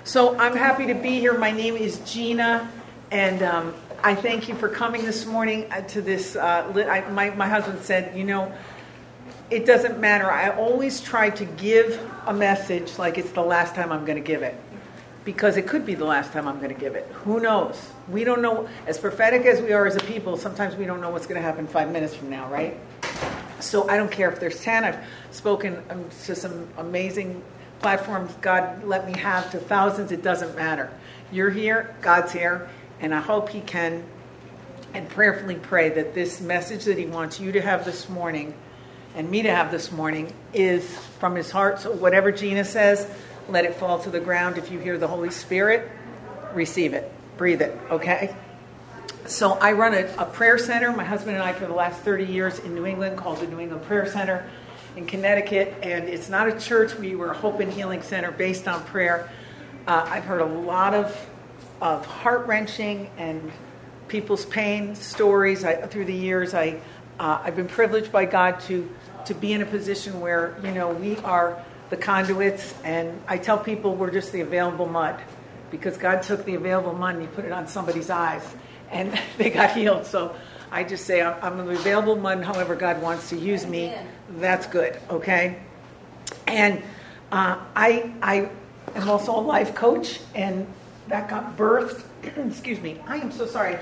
So I'm happy to be here. My name is Gina, and I thank you for coming this morning to this. My husband said, it doesn't matter. I always try to give a message like it's the last time I'm going to give it. Because it could be the last time I'm going to give it. Who knows? We don't know. As prophetic as we are as a people, sometimes we don't know what's going to happen 5 minutes from now, right? So I don't care if there's 10. I've spoken to some amazing platforms God let me have, to thousands. It doesn't matter. You're here, God's here, and I hope He can and prayerfully pray that this message that He wants you to have this morning and me to have this morning is from His heart. So whatever Gina says, let it fall to the ground. If you hear the Holy Spirit, receive it. Breathe it, okay? So I run a prayer center, my husband and I, for the last 30 years in New England, called the New England Prayer Center in Connecticut. And it's not a church. We were a hope and healing center based on prayer. I've heard a lot of heart-wrenching and people's pain stories through the years. I've been privileged by God to be in a position where, we are the conduits, and I tell people we're just the available mud, because God took the available mud and He put it on somebody's eyes, and they got healed. So I just say I'm the available mud, and however God wants to use me, that's good, okay? And I am also a life coach, and that got birthed. Excuse me. I am so sorry.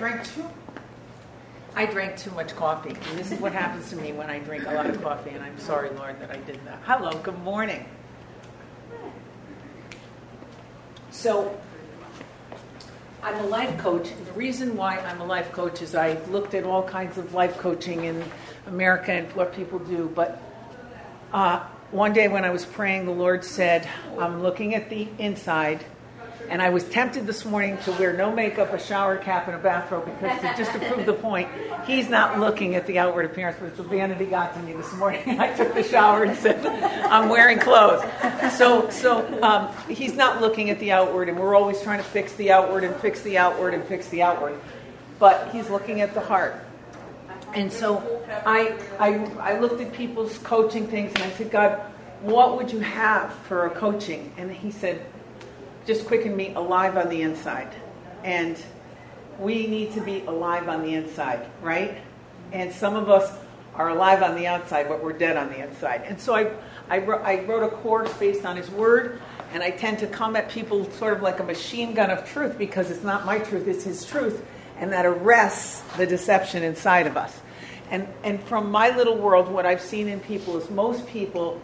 I drank too much coffee. And this is what happens to me when I drink a lot of coffee, and I'm sorry, Lord, that I did that. Hello, good morning. So, I'm a life coach, and the reason why I'm a life coach is I looked at all kinds of life coaching in America and what people do, but one day when I was praying, the Lord said, I'm looking at the inside, and I was tempted this morning to wear no makeup, a shower cap, and a bathrobe, because just to prove the point, He's not looking at the outward appearance, but it's a vanity got to me this morning. I took the shower and said, I'm wearing clothes. So He's not looking at the outward, and we're always trying to fix the outward and fix the outward and fix the outward. But He's looking at the heart. And so I looked at people's coaching things, and I said, God, what would you have for a coaching? And He said, just quicken me alive on the inside. And we need to be alive on the inside, right? And some of us are alive on the outside, but we're dead on the inside. And so I wrote a course based on His Word, and I tend to come at people sort of like a machine gun of truth, because it's not my truth, it's His truth, and that arrests the deception inside of us. And from my little world, what I've seen in people is most people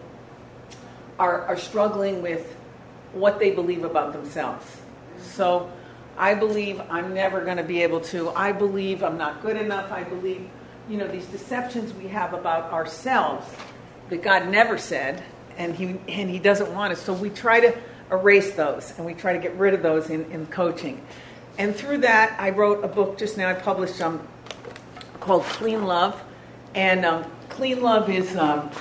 are struggling with what they believe about themselves. So I believe I'm never going to be able to. I believe I'm not good enough. I believe, these deceptions we have about ourselves that God never said, and He doesn't want us. So we try to erase those, and we try to get rid of those in coaching. And through that, I wrote a book just now. I published called Clean Love. And Clean Love is,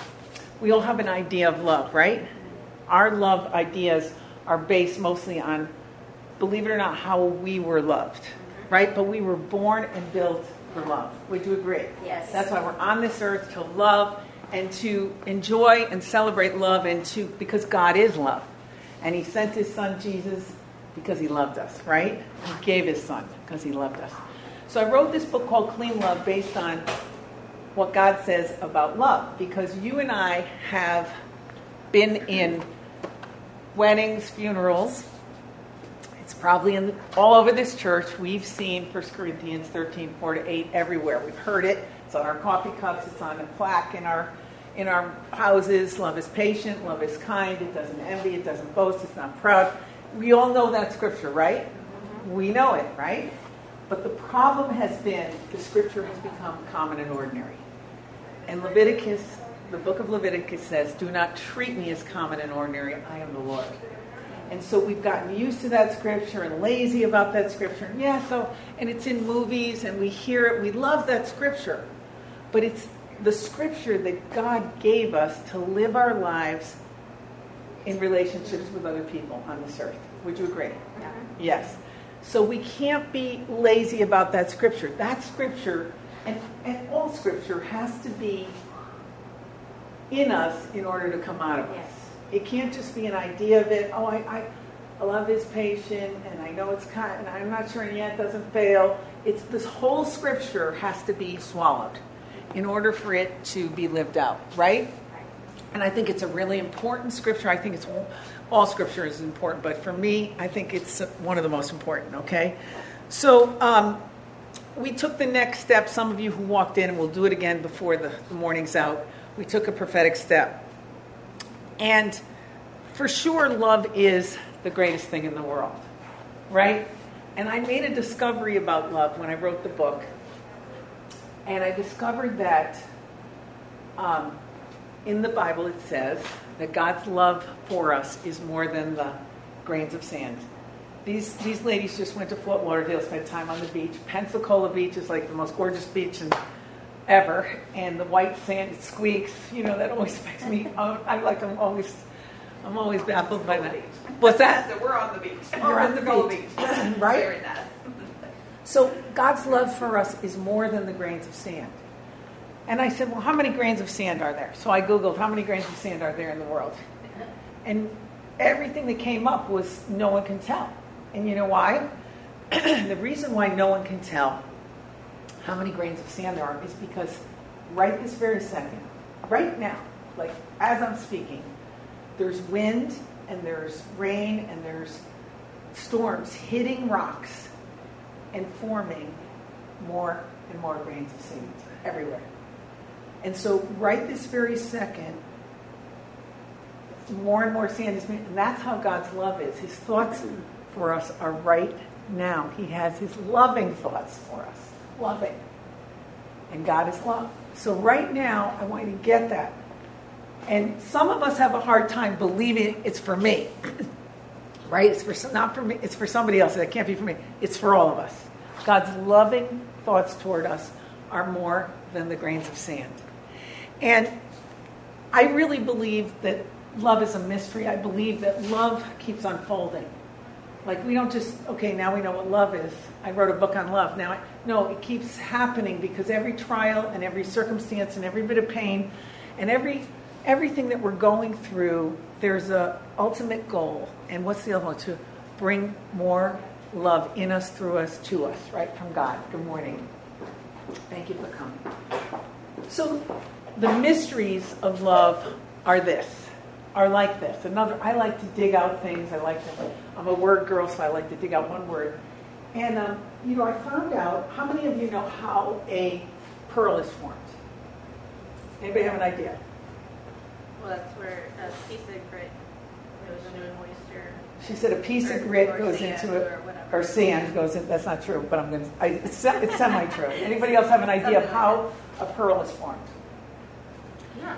we all have an idea of love, right? Our love ideas are based mostly on, believe it or not, how we were loved, right? But we were born and built for love. Would you agree? Yes. That's why we're on this earth, to love and to enjoy and celebrate love, because God is love. And He sent His Son, Jesus, because He loved us, right? He gave His Son because He loved us. So I wrote this book called Clean Love based on what God says about love, because you and I have been in weddings, funerals. It's probably all over this church. We've seen 1 Corinthians 13, 4-8 everywhere. We've heard it. It's on our coffee cups. It's on a plaque in our houses. Love is patient. Love is kind. It doesn't envy. It doesn't boast. It's not proud. We all know that scripture, right? We know it, right? But the problem has been the scripture has become common and ordinary. And Leviticus, the book of Leviticus says, do not treat me as common and ordinary. I am the Lord. And so we've gotten used to that scripture and lazy about that scripture. And it's in movies and we hear it. We love that scripture. But it's the scripture that God gave us to live our lives in relationships with other people on this earth. Would you agree? Yeah. Yes. So we can't be lazy about that scripture. That scripture, and all scripture, has to be in us in order to come out of us. Yes. It can't just be an idea of it. love is patient, and I know it's kind, and I'm not sure, and yet it doesn't fail. It's this whole scripture has to be swallowed in order for it to be lived out, right? And I think it's a really important scripture. I think it's all scripture is important, but for me, I think it's one of the most important. Okay, so we took the next step. Some of you who walked in, and we'll do it again before the morning's out. We took a prophetic step, and for sure, love is the greatest thing in the world, right? And I made a discovery about love when I wrote the book. And I discovered that in the Bible it says that God's love for us is more than the grains of sand. These ladies just went to Fort Lauderdale, spent time on the beach. Pensacola Beach is like the most gorgeous beach ever. And the white sand, it squeaks. You know, that always makes me, I'm always baffled by that. What's that? So we're on the beach. You're on the beach. Right? So God's love for us is more than the grains of sand. And I said, well, how many grains of sand are there? So I Googled, how many grains of sand are there in the world? And everything that came up was no one can tell. And you know why? The reason why no one can tell how many grains of sand there are is because right this very second, right now, like as I'm speaking, there's wind and there's rain and there's storms hitting rocks and forming more and more grains of sand everywhere. And so right this very second, more and more sand is made, and that's how God's love is. His thoughts for us are right now. He has his loving thoughts for us. Loving. And God is love. So right now, I want you to get that. And some of us have a hard time believing it's for me. Right? Not for me. It's for somebody else. That can't be for me. It's for all of us. God's loving thoughts toward us are more than the grains of sand. And I really believe that love is a mystery. I believe that love keeps unfolding. Like we don't just, okay, now we know what love is. I wrote a book on love. No, it keeps happening because every trial and every circumstance and every bit of pain and everything that we're going through, there's a ultimate goal. And what's the other one? To bring more love in us, through us, to us, right? From God. Good morning. Thank you for coming. So the mysteries of love are like this. I like to dig out things. I'm a word girl, so I like to dig out one word. And, I found out, how many of you know how a pearl is formed? Anybody have an idea? Well, that's where a piece of grit goes into an oyster. She said a piece of grit goes into it, or sand goes in. That's not true, but it's semi-true. Anybody else have an idea of how a pearl is formed? Yeah.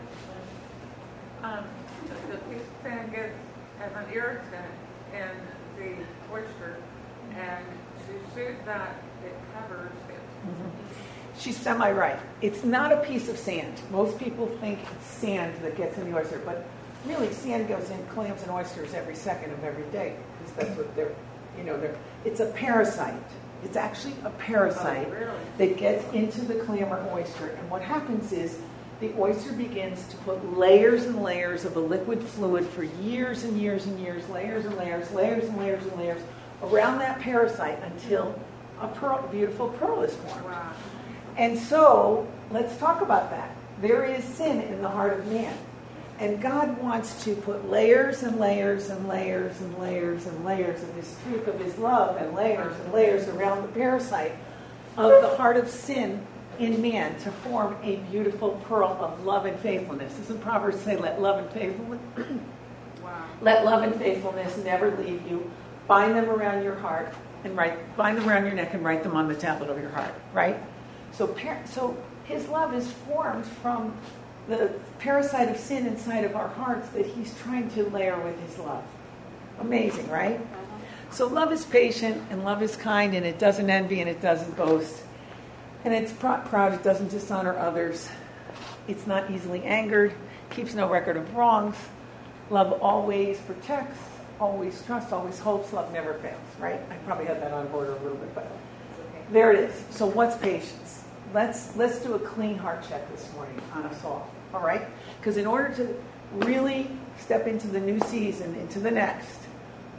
The piece of sand gets as an irritant in the oyster, and to suit that, it covers it. Mm-hmm. She's semi-right. It's not a piece of sand. Most people think it's sand that gets in the oyster, but really sand goes in clams and oysters every second of every day, because that's what they're. It's a parasite. It's actually a parasite that gets into the clam or oyster, and what happens is the oyster begins to put layers and layers of a liquid fluid for years and years and years, layers and layers, layers and layers and layers around that parasite until a beautiful pearl is formed. Wow. And so, let's talk about that. There is sin in the heart of man. And God wants to put layers and layers and layers and layers and layers of his truth, of his love, and layers around the parasite of the heart of sin in man to form a beautiful pearl of love and faithfulness. Doesn't Proverbs say, let love and faithfulness, let love and faithfulness never leave you. Bind them around your heart and bind them around your neck and write them on the tablet of your heart, right? So his love is formed from the parasite of sin inside of our hearts that he's trying to layer with his love. Amazing, right? So love is patient and love is kind and it doesn't envy and it doesn't boast. And it's proud, it doesn't dishonor others. It's not easily angered, keeps no record of wrongs. Love always protects, always trusts, always hopes. Love never fails, right? I probably had that out of order a little bit, but there it is. So what's patience? Let's do a clean heart check this morning on us all right? Because in order to really step into the new season, into the next,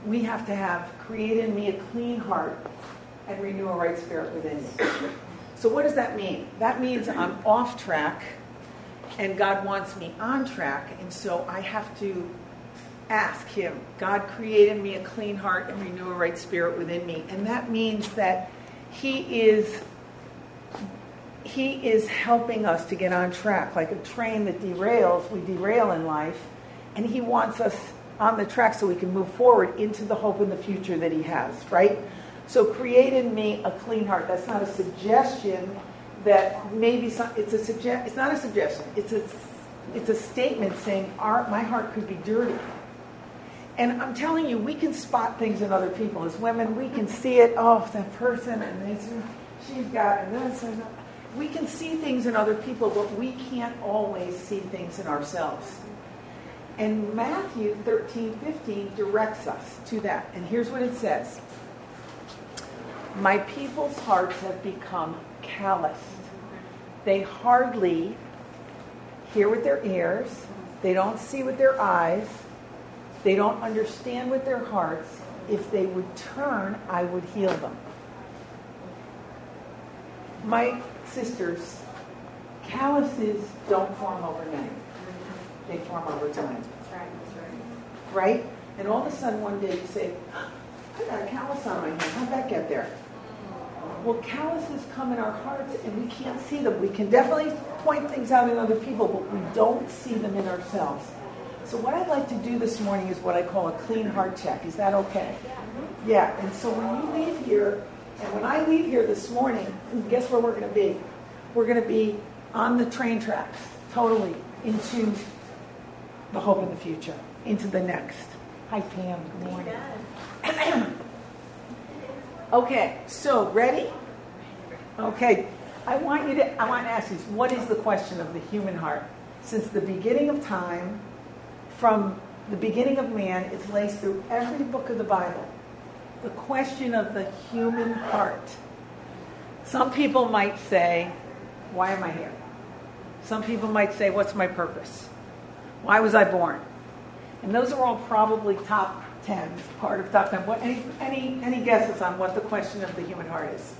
we have to have create in me a clean heart and renew a right spirit within me. So what does that mean? That means I'm off track and God wants me on track. And so I have to ask him, God, create in me a clean heart and renew a right spirit within me. And that means that he is helping us to get on track. Like a train that derails, we derail in life. And he wants us on the track so we can move forward into the hope and the future that he has, right? So create in me a clean heart. That's not a suggestion that maybe it's not a suggestion. It's a statement saying my heart could be dirty. And I'm telling you, we can spot things in other people. As women, we can see it. Oh, that person, and she's got this. And we can see things in other people, but we can't always see things in ourselves. And Matthew 13:15 directs us to that. And here's what it says. My people's hearts have become calloused. They hardly hear with their ears. They don't see with their eyes. They don't understand with their hearts. If they would turn, I would heal them. My sisters, calluses don't form overnight. They form over time. Right? And all of a sudden one day you say, I got a callus on my hand. How'd that get there? Well, calluses come in our hearts and we can't see them. We can definitely point things out in other people, but we don't see them in ourselves. So what I'd like to do this morning is what I call a clean heart check. Is that okay? Yeah. And so when you leave here, and when I leave here this morning, guess where we're going to be? We're going to be on the train tracks, totally, into the hope in the future, into the next. Hi, Pam. Good morning. Okay, so ready? Okay, I want to ask you, what is the question of the human heart? Since the beginning of time, from the beginning of man, it's laced through every book of the Bible. The question of the human heart. Some people might say, why am I here? Some people might say, what's my purpose? Why was I born? And those are all probably top 10, part of top 10. What, any guesses on what the question of the human heart is?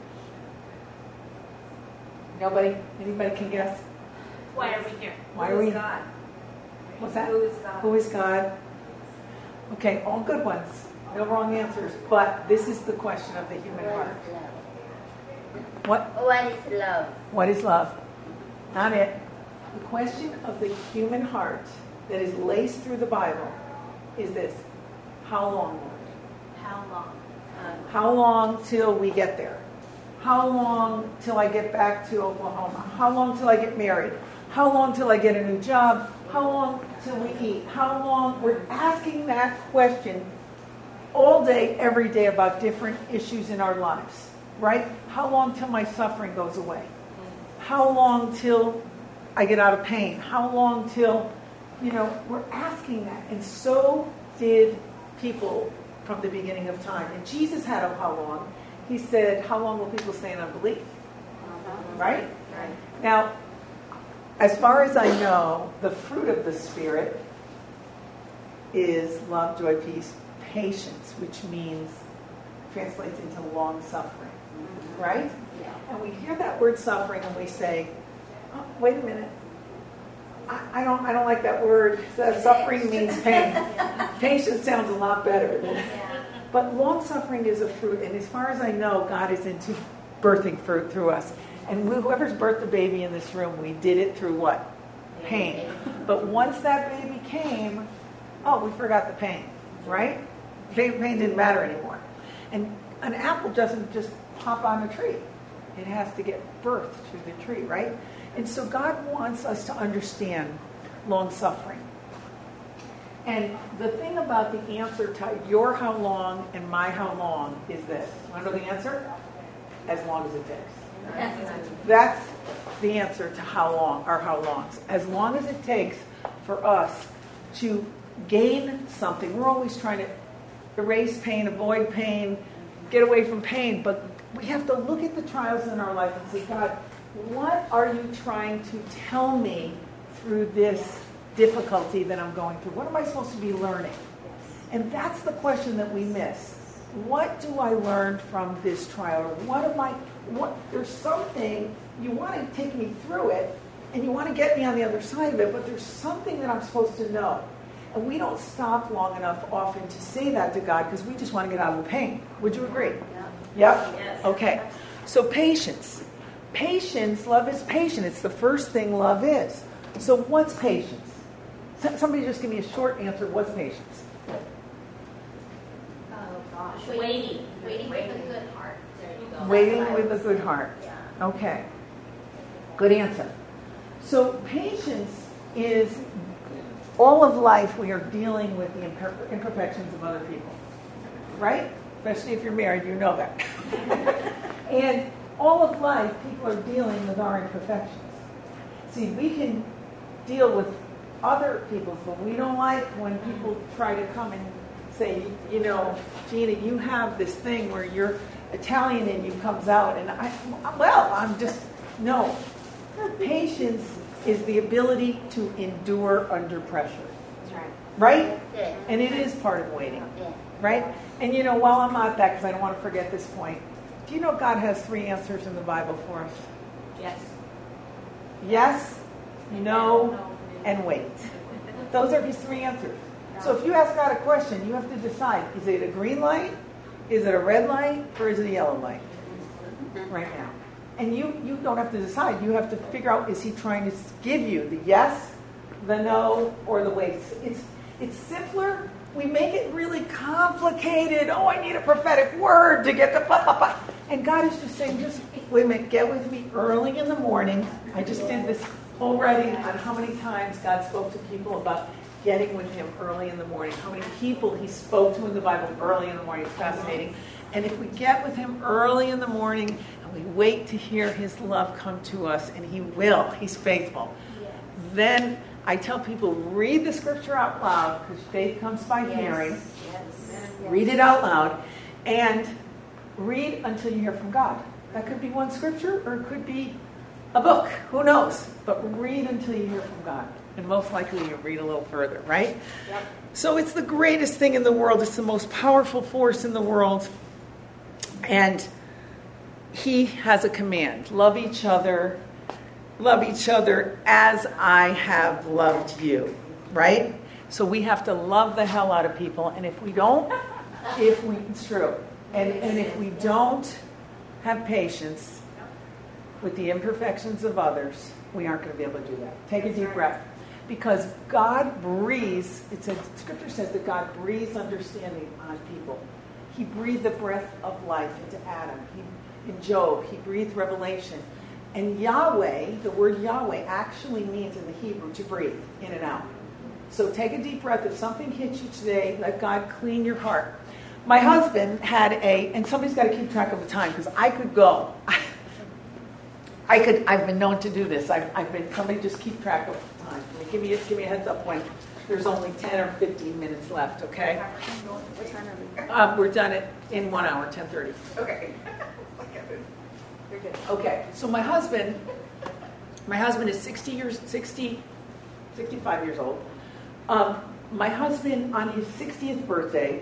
Nobody? Anybody can guess? Why are we here? Why are we? God? What's that? Who is God? Who is God? Okay, all good ones. No wrong answers. But this is the question of the human heart. What is love? What is love? Not it. The question of the human heart that is laced through the Bible is this. How long, Lord? How long? How long till we get there? How long till I get back to Oklahoma? How long till I get married? How long till I get a new job? How long till we eat? How long? We're asking that question all day, every day about different issues in our lives, right? How long till my suffering goes away? How long till I get out of pain? How long till, we're asking that. And so did people from the beginning of time. And Jesus had a how long. He said, how long will people stay in unbelief? Right? Now, as far as I know, the fruit of the Spirit is love, joy, peace, patience, which means, translates into long suffering. Right? Yeah. And we hear that word suffering and we say, oh, wait a minute. I don't like that word. Suffering means pain. Patience sounds a lot better. But long suffering is a fruit, and as far as I know, God is into birthing fruit through us. And whoever's birthed a baby in this room, we did it through what? Pain. But once that baby came, we forgot the pain, right? Pain didn't matter anymore. And an apple doesn't just pop on a tree. It has to get birthed through the tree, right? And so God wants us to understand long suffering. And the thing about the answer to your how long and my how long is this. Want to know the answer? As long as it takes. That's the answer to how long, our how longs. As long as it takes for us to gain something. We're always trying to erase pain, avoid pain, get away from pain. But we have to look at the trials in our life and say, God, what are you trying to tell me through this difficulty that I'm going through? What am I supposed to be learning? And that's the question that we miss. What do I learn from this trial? Or there's something, you want to take me through it, and you want to get me on the other side of it, but there's something that I'm supposed to know. And we don't stop long enough often to say that to God because we just want to get out of the pain. Would you agree? Yeah. Yep? Yes. Okay. So patience. Patience, love is patient. It's the first thing love is. So what's patience? Somebody just give me a short answer. What's patience? Oh gosh. Waiting with a good heart. There you go. Waiting with a good heart. Yeah. Okay. Good answer. So patience is all of life we are dealing with the imperfections of other people. Right? Especially if you're married, you know that. And all of life, people are dealing with our imperfections. See, we can deal with other people's, but we don't like when people try to come and say, you know, Gina, you have this thing where you're Italian in you comes out, and no. Patience is the ability to endure under pressure. That's right. Right? Yeah. And it is part of waiting. Yeah. Right? And you know, while I'm at that, because I don't want to forget this point, do you know God has 3 answers in the Bible for us? Yes. Yes, no, and wait. Those are his 3 answers. So if you ask God a question, you have to decide, is it a green light, is it a red light, or is it a yellow light right now? And you don't have to decide. You have to figure out, is he trying to give you the yes, the no, or the wait? It's simpler. We make it really complicated. Oh, I need a prophetic word to get the blah, blah, blah. And God is just saying, just wait a minute, get with me early in the morning. I just did this already on how many times God spoke to people about getting with him early in the morning. How many people he spoke to in the Bible early in the morning. It's fascinating. And if we get with him early in the morning and we wait to hear his love come to us, and he will, he's faithful, then I tell people, read the scripture out loud, because faith comes by hearing. Yes. Read it out loud, and read until you hear from God. That could be one scripture, or it could be a book. Who knows? But read until you hear from God. And most likely you read a little further, right? Yep. So it's the greatest thing in the world. It's the most powerful force in the world. And he has a command. Love each other as I have loved you, right? So we have to love the hell out of people. And if we don't, it's true. And if we don't have patience with the imperfections of others, we aren't going to be able to do that. Take a deep breath. Because God breathes, Scripture says that God breathes understanding on people. He breathed the breath of life into Adam. In Job, he breathed revelation. And Yahweh, the word Yahweh, actually means in the Hebrew to breathe in and out. So take a deep breath. If something hits you today, let God clean your heart. My husband had and somebody's got to keep track of the time, because I could go. I've been known to do this. Somebody just keep track of the time. Give me a heads up when there's only 10 or 15 minutes left, okay? What time are we? We're done in 1 hour, 10:30. Okay. You're good. Okay, so my husband is 65 years old. My husband, on his 60th birthday,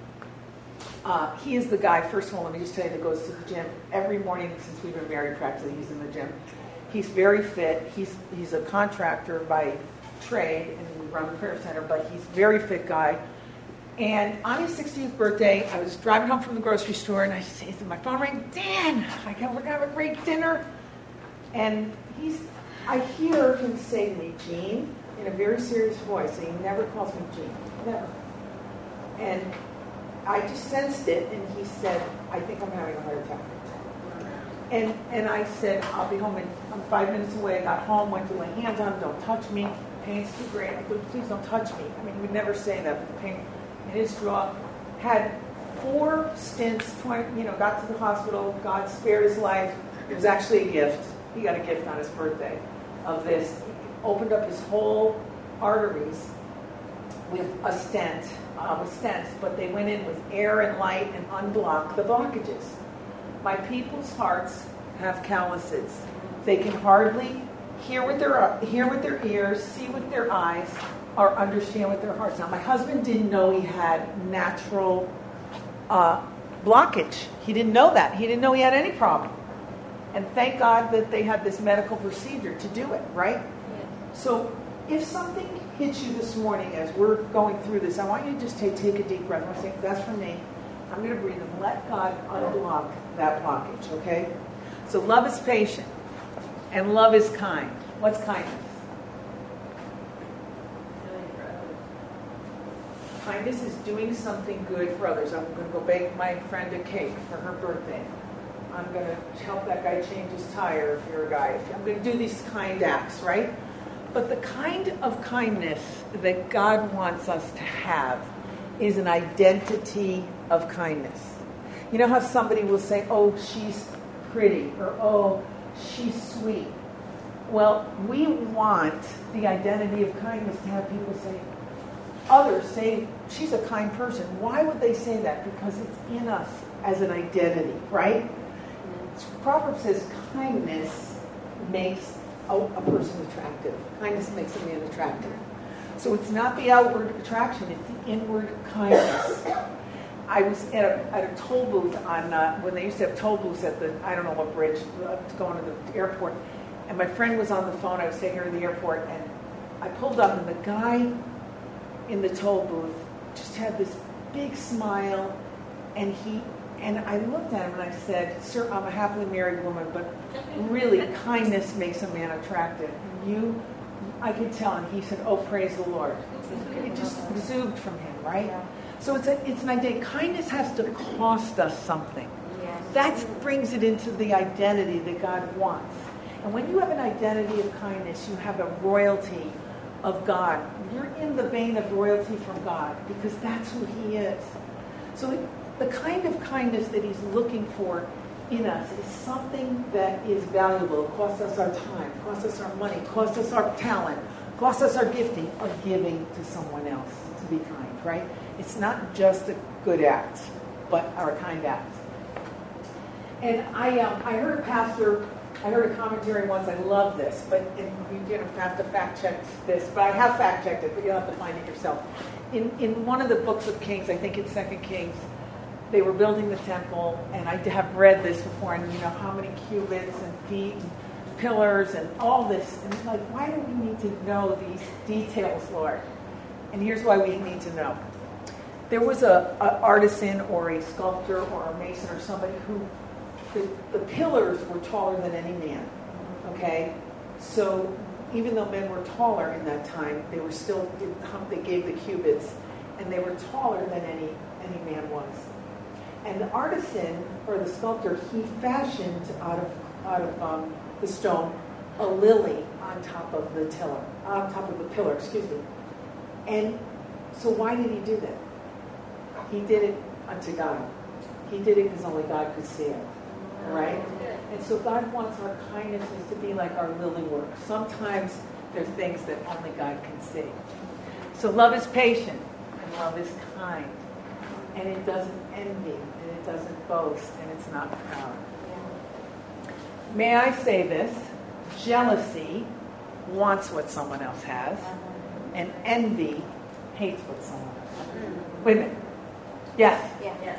he is the guy, first of all, let me just tell you, that goes to the gym every morning since we've been married, practically. He's in the gym. He's very fit. He's a contractor by trade, and we run the prayer center, but he's a very fit guy. And on his 60th birthday, I was driving home from the grocery store, and my phone rang, Dan, we're going to have a great dinner. And I hear him say to me, Jean, in a very serious voice, and he never calls me Jean, never. And I just sensed it, and he said, I think I'm having a heart attack. And I said, I'll be home, I'm 5 minutes away. I got home, went to lay hands on him, don't touch me, pain's too great. I said, please don't touch me. I mean, he would never say that, but the pain in his jaw. Had 4 stints, got to the hospital, God spared his life. It was actually a gift. He got a gift on his birthday of this. He opened up his whole arteries with a stent, with stents, but they went in with air and light and unblocked the blockages. My people's hearts have calluses. They can hardly hear with their ears, see with their eyes, or understand with their hearts. Now, my husband didn't know he had natural blockage. He didn't know that. He didn't know he had any problem. And thank God that they had this medical procedure to do it, right? Yes. So if something hits you this morning as we're going through this, I want you to just take a deep breath. I'm going to say, that's for me. I'm going to breathe and let God unblock that blockage, okay? So love is patient and love is kind. What's kindness? Kindness is doing something good for others. I'm going to go bake my friend a cake for her birthday. I'm going to help that guy change his tire if you're a guy. I'm going to do these kind acts, right? But the kind of kindness that God wants us to have is an identity of kindness. You know how somebody will say, oh, she's pretty, or oh, she's sweet. Well, we want the identity of kindness to have people say, others say, she's a kind person. Why would they say that? Because it's in us as an identity, right? Proverbs says kindness makes a person attractive. Kindness makes a man attractive. So it's not the outward attraction, it's the inward kindness. I was at a toll booth on, when they used to have toll booths at the, I don't know what bridge, going to the airport. And my friend was on the phone, I was taking her to the airport, and I pulled up, and the guy in the toll booth just had this big smile, and I looked at him and I said, sir, I'm a happily married woman, but really kindness makes a man attractive. I could tell, and he said, oh, praise the Lord. It just exuded from him, right? Yeah. So it's an idea. Kindness has to cost us something. Yes. That brings it into the identity that God wants. And when you have an identity of kindness, you have a royalty of God. You're in the vein of royalty from God because that's who He is. So the kind of kindness that He's looking for in us is something that is valuable. It costs us our time, costs us our money, costs us our talent, costs us our gifting of giving to someone else to be kind, right? It's not just a good act, or a kind act. And I heard a pastor, I heard a commentary once, I love this, but you have to fact check this, but I have fact checked it, but you'll have to find it yourself. In one of the books of Kings, I think it's 2 Kings, they were building the temple, and I have read this before, and you know how many cubits and feet and pillars and all this. And it's like, why do we need to know these details, Lord? And here's why we need to know. There was an artisan or a sculptor or a mason or somebody who, the pillars were taller than any man, okay? So even though men were taller in that time, they were still, they gave the cubits, and they were taller than any man was. And the artisan or the sculptor, he fashioned out of the stone a lily on top of the pillar. And so why did he do that? He did it unto God. He did it because only God could see it. Right? And so God wants our kindnesses to be like our lily work. Sometimes there are things that only God can see. So love is patient and love is kind. And it doesn't envy, and it doesn't boast, and it's not proud. May I say this? Jealousy wants what someone else has, and envy hates what someone else has. Wait a minute. Yes?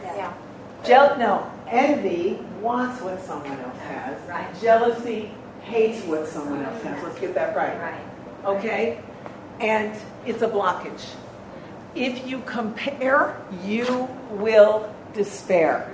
Yeah. Envy wants what someone else has. Right. Jealousy hates what someone else has. Let's get that right. Right. Okay? And it's a blockage. If you compare, you will despair.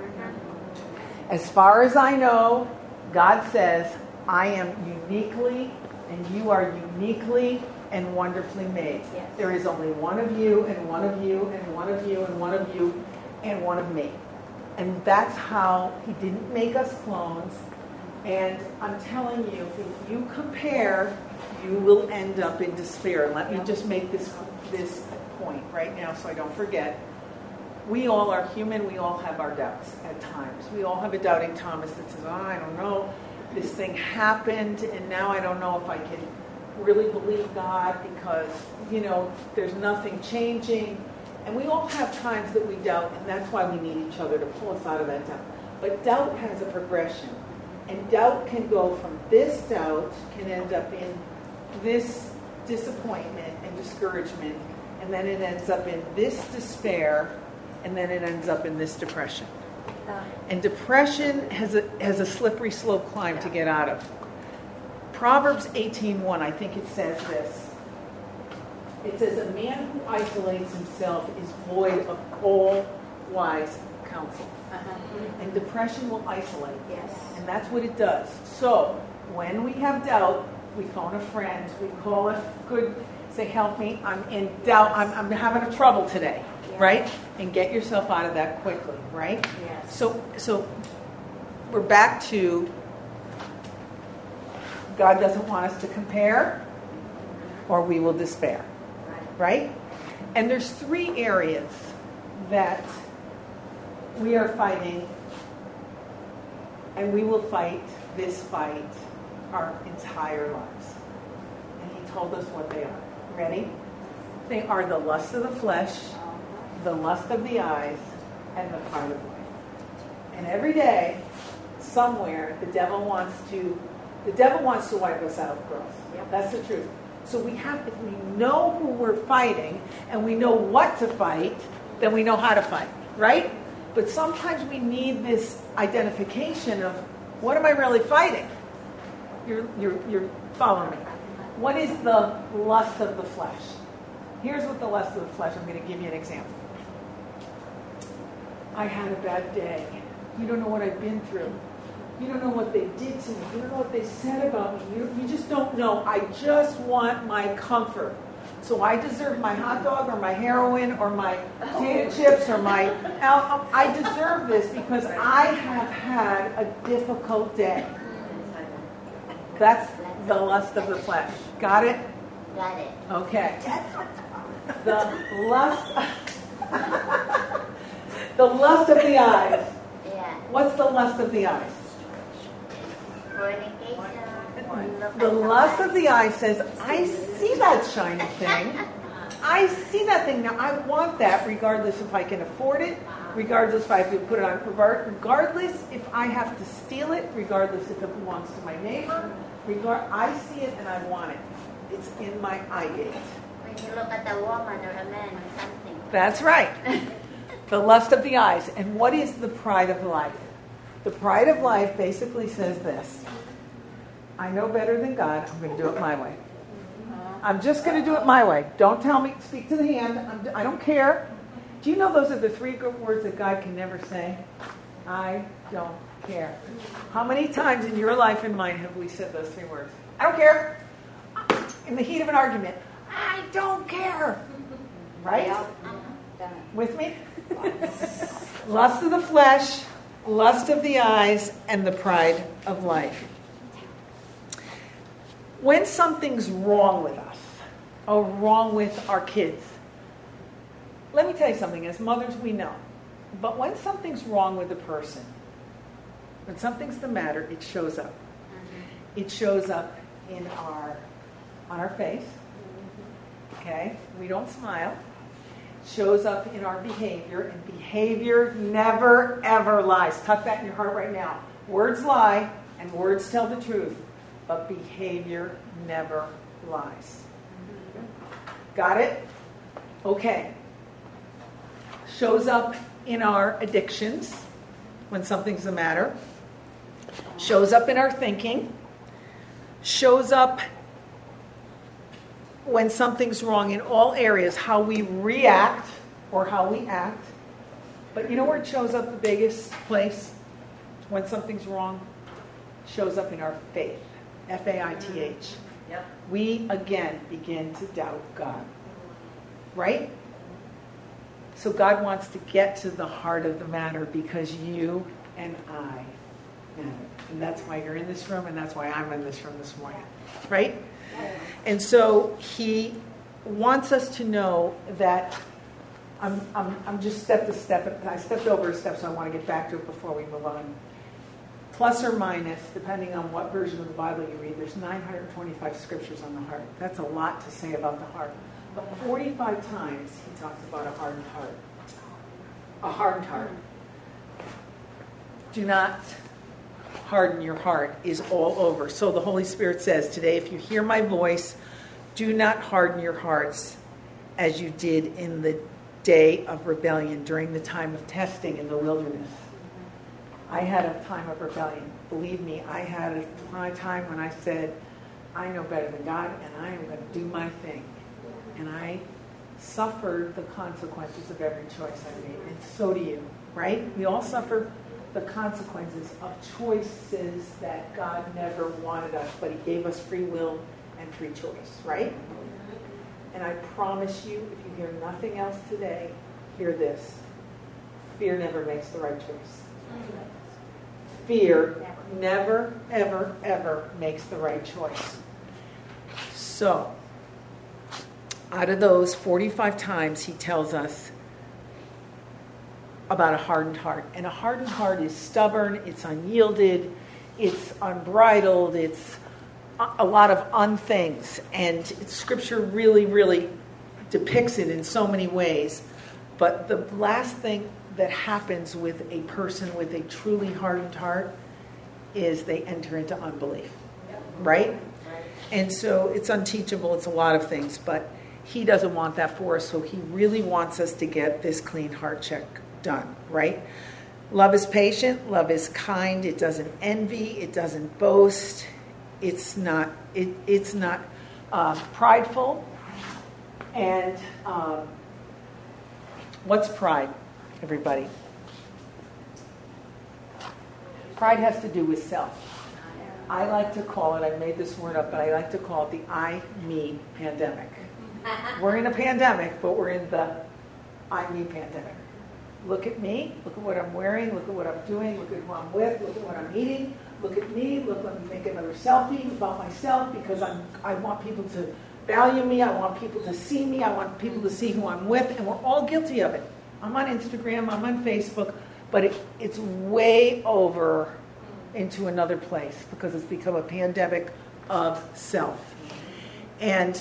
As far as I know, God says, I am uniquely, and you are uniquely and wonderfully made. Yes. There is only one of you, and one of you, and one of you, and one of you, and one of me. And that's how He didn't make us clones. And I'm telling you, if you compare, you will end up in despair. And let me just make this point right now so I don't forget. We all are human. We all have our doubts at times. We all have a doubting Thomas that says, I don't know, this thing happened, and now I don't know if I can really believe God because, there's nothing changing. And we all have times that we doubt, and that's why we need each other to pull us out of that doubt. But doubt has a progression. And doubt can go from this doubt, can end up in this disappointment, and discouragement, and then it ends up in this despair, and then it ends up in this depression. And depression has a slippery slope climb to get out of. Proverbs 18:1, I think it says this. It says, a man who isolates himself is void of all wise counsel. And depression will isolate. Yes. And that's what it does. So, when we have doubt, we phone a friend, we call a good, say, help me, I'm in doubt, I'm having a trouble today, right? And get yourself out of that quickly, right? Yes. So we're back to God doesn't want us to compare, or we will despair, right? And there's 3 areas that we are fighting, and we will fight this fight our entire lives. And he told us what they are. Ready? They are the lust of the flesh, the lust of the eyes, and the pride of life. And every day, somewhere, the devil wants to wipe us out, girls. Yep. That's the truth. So if we know who we're fighting and we know what to fight, then we know how to fight, right? But sometimes we need this identification of what am I really fighting? You're following me. What is the lust of the flesh? Here's what the lust of the flesh, I'm going to give you an example. I had a bad day. You don't know what I've been through. You don't know what they did to me. You don't know what they said about me. You just don't know. I just want my comfort. So I deserve my hot dog or my heroin or my potato chips or my... I deserve this because I have had a difficult day. That's the lust of the flesh. Got it? Got it. Okay. The lust... the lust of the eyes. Yeah. What's the lust of the eyes? Fornication. The lust of the eye says, I see that shiny thing. I see that thing. Now, I want that regardless if I can afford it, regardless if I have to put it on, regardless if I have to steal it, regardless if it belongs to my neighbor. I see it and I want it. It's in my eye gate. When you look at a woman or a man or something. That's right. The lust of the eyes. And what is the pride of life? The pride of life basically says this. I know better than God. I'm going to do it my way. I'm just going to do it my way. Don't tell me, speak to the hand. I don't care. Do you know those are the 3 good words that God can never say? I don't care. How many times in your life and mine have we said those 3 words? I don't care. In the heat of an argument, I don't care. Right? With me? Lust of the flesh, lust of the eyes, and the pride of life. When something's wrong with us, or wrong with our kids, let me tell you something. As mothers, we know. But when something's wrong with a person, when something's the matter, it shows up. It shows up on our face. Okay? We don't smile. It shows up in our behavior, and behavior never, ever lies. Tuck that in your heart right now. Words lie, and words tell the truth, but behavior never lies. Got it? Okay. Shows up in our addictions when something's the matter. Shows up in our thinking. Shows up when something's wrong in all areas, how we react or how we act. But you know where it shows up the biggest place when something's wrong? It shows up in our faith. F-A-I-T-H. Yep. We, again, begin to doubt God. Right? So God wants to get to the heart of the matter because you and I matter. And that's why you're in this room, and that's why I'm in this room this morning. Right? And so he wants us to know that I'm just step to step. I stepped over a step, so I want to get back to it before we move on. Plus or minus, depending on what version of the Bible you read, there's 925 scriptures on the heart. That's a lot to say about the heart. But 45 times he talks about a hardened heart. A hardened heart. Do not harden your heart is all over. So the Holy Spirit says today, if you hear my voice, Do not harden your hearts as you did in the day of rebellion during the time of testing in the wilderness. I had a time of rebellion. Believe me, I had a time when I said, I know better than God, and I am going to do my thing. And I suffered the consequences of every choice I made. And so do you, right? We all suffer the consequences of choices that God never wanted us, but he gave us free will and free choice, right? And I promise you, if you hear nothing else today, hear this. Fear never makes the right choice. Fear never, ever, ever makes the right choice. So, out of those 45 times, he tells us about a hardened heart. And a hardened heart is stubborn, it's unyielded, it's unbridled, it's a lot of unthings. And Scripture really, really depicts it in so many ways. But the last thing that happens with a person with a truly hardened heart is they enter into unbelief, right? And so it's unteachable, it's a lot of things, but he doesn't want that for us, so he really wants us to get this clean heart check done, right? Love is patient, love is kind, it doesn't envy, it doesn't boast, it's not prideful. And what's pride, everybody? Pride has to do with self. I like to call it, I made this word up, but I like to call it the I, me pandemic. We're in a pandemic, but we're in the I, me pandemic. Look at me, look at what I'm wearing, look at what I'm doing, look at who I'm with, look at what I'm eating, look at me, look, let me make another selfie about myself because I want people to value me, I want people to see me, I want people to see who I'm with, and we're all guilty of it. I'm on Instagram, I'm on Facebook, but it's way over into another place because it's become a pandemic of self. And,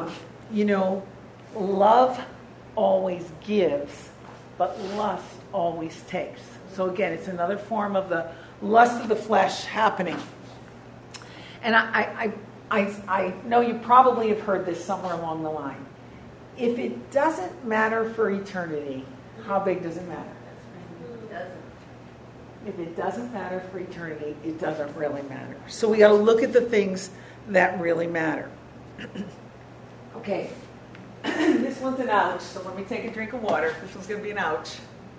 love always gives, but lust always takes. So again, it's another form of the lust of the flesh happening. And I know you probably have heard this somewhere along the line. If it doesn't matter for eternity, how big does it matter? It doesn't. If it doesn't matter for eternity, it doesn't really matter. So we got to look at the things that really matter. Okay, this one's an ouch, so let me take a drink of water. This one's going to be an ouch.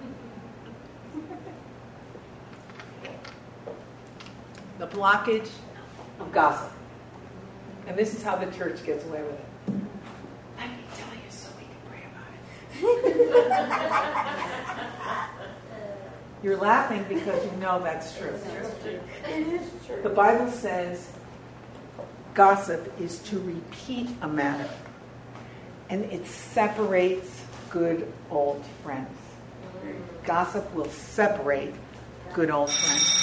The blockage of gossip. And this is how the church gets away with it. Let me tell you so we can pray about it. You're laughing because you know that's true. It is true. The Bible says gossip is to repeat a matter, and it separates good old friends. Gossip will separate good old friends.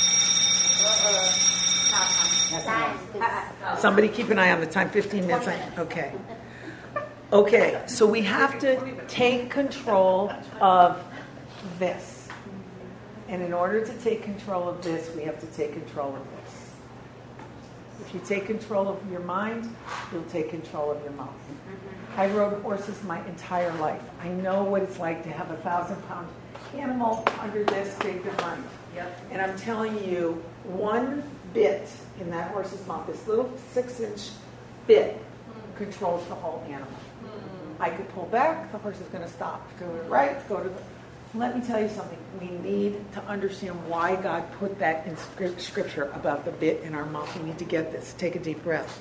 Somebody keep an eye on the time. 15 minutes. Okay. Okay, so we have to take control of this. And in order to take control of this, we have to take control of this. If you take control of your mind, you'll take control of your mouth. I rode horses my entire life. I know what it's like to have a 1,000-pound animal under this big behind. Yep. And I'm telling you, one bit in that horse's mouth, this little 6-inch bit, controls the whole animal. I could pull back, the horse is going to stop. Go to the right, go to the... Let me tell you something. We need to understand why God put that in Scripture about the bit in our mouth. We need to get this. Take a deep breath.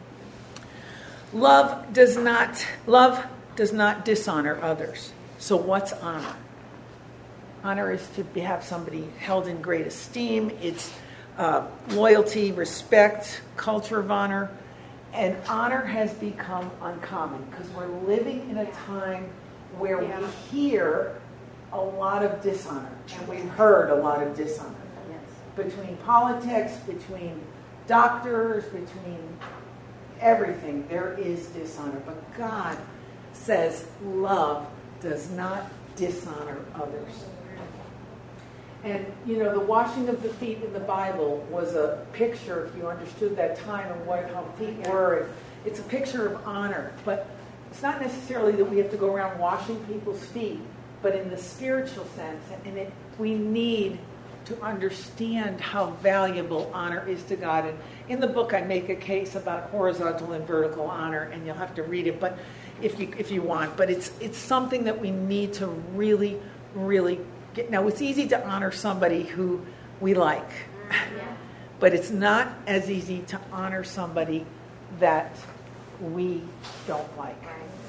Love does not dishonor others. So what's honor? Honor is to have somebody held in great esteem. It's loyalty, respect, culture of honor. And honor has become uncommon because we're living in a time where we hear a lot of dishonor, and we've heard a lot of dishonor. Yes. Between politics, between doctors, between everything, there is dishonor. But God says love does not dishonor others. And, the washing of the feet in the Bible was a picture, if you understood that time, of how feet were. It's a picture of honor, but it's not necessarily that we have to go around washing people's feet, but in the spiritual sense, and we need to understand how valuable honor is to God. And in the book, I make a case about horizontal and vertical honor, and you'll have to read it, but if you want. But it's something that we need to really, really get. Now, it's easy to honor somebody who we like, but it's not as easy to honor somebody that we don't like.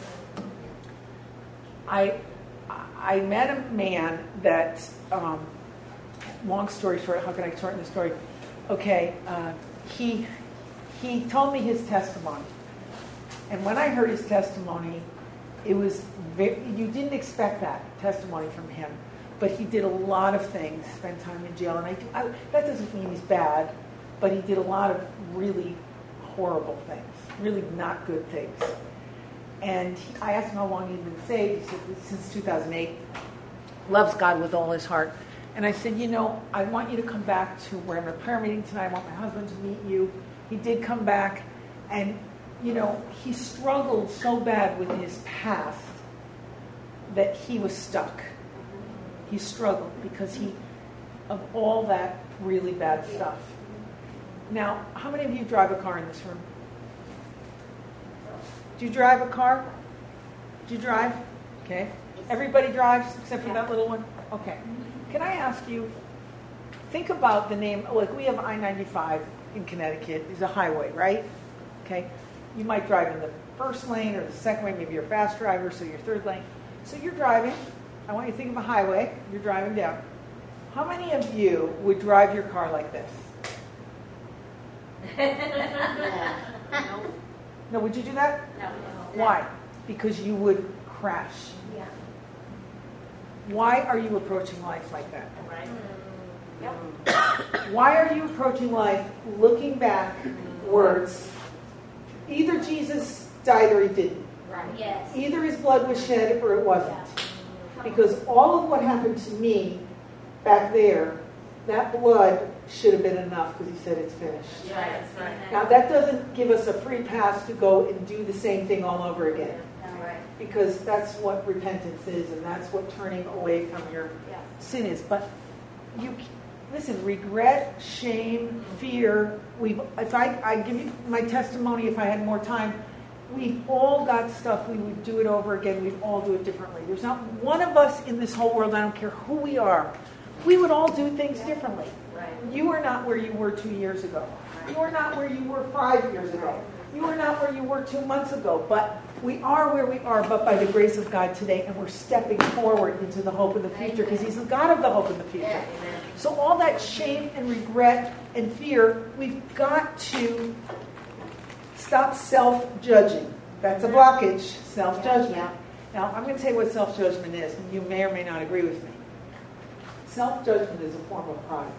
I met a man that, long story short, how can I shorten the story? Okay, he told me his testimony. And when I heard his testimony, it was you didn't expect that testimony from him. But he did a lot of things, spent time in jail. And that doesn't mean he's bad, but he did a lot of really horrible things, really not good things. And I asked him how long he'd been saved. He said, since 2008, loves God with all his heart. And I said, I want you to come back to where I'm at a prayer meeting tonight. I want my husband to meet you. He did come back. And, he struggled so bad with his past that he was stuck. He struggled because of all that really bad stuff. Now, how many of you drive a car in this room? Do you drive a car? Do you drive? Okay. Everybody drives except for that little one? Okay. Can I ask you, think about the name, like we have I-95 in Connecticut. It's a highway, right? Okay. You might drive in the first lane or the second lane. Maybe you're a fast driver, so you're third lane. So you're driving. I want you to think of a highway. You're driving down. How many of you would drive your car like this? No, would you do that? No. Why? Because you would crash. Yeah. Why are you approaching life like that? Right. Yep. Why are you approaching life looking backwards? Either Jesus died or he didn't. Right. Yes. Either his blood was shed or it wasn't. Because all of what happened to me back there, that blood should have been enough because he said it's finished. Right. Right. Now that doesn't give us a free pass to go and do the same thing all over again. Right. Because that's what repentance is, and that's what turning away from your sin is. But listen, regret, shame, fear. If I give you my testimony, if I had more time, we've all got stuff. We would do it over again. We'd all do it differently. There's not one of us in this whole world. I don't care who we are. We would all do things differently. Right. You are not where you were 2 years ago. You are not where you were 5 years ago. You are not where you were 2 months ago. But we are where we are, but by the grace of God today, and we're stepping forward into the hope of the future because he's the God of the hope of the future. So all that shame and regret and fear, we've got to stop self-judging. That's a blockage, self-judgment. Now, I'm going to tell you what self-judgment is, and you may or may not agree with me. Self-judgment is a form of pride.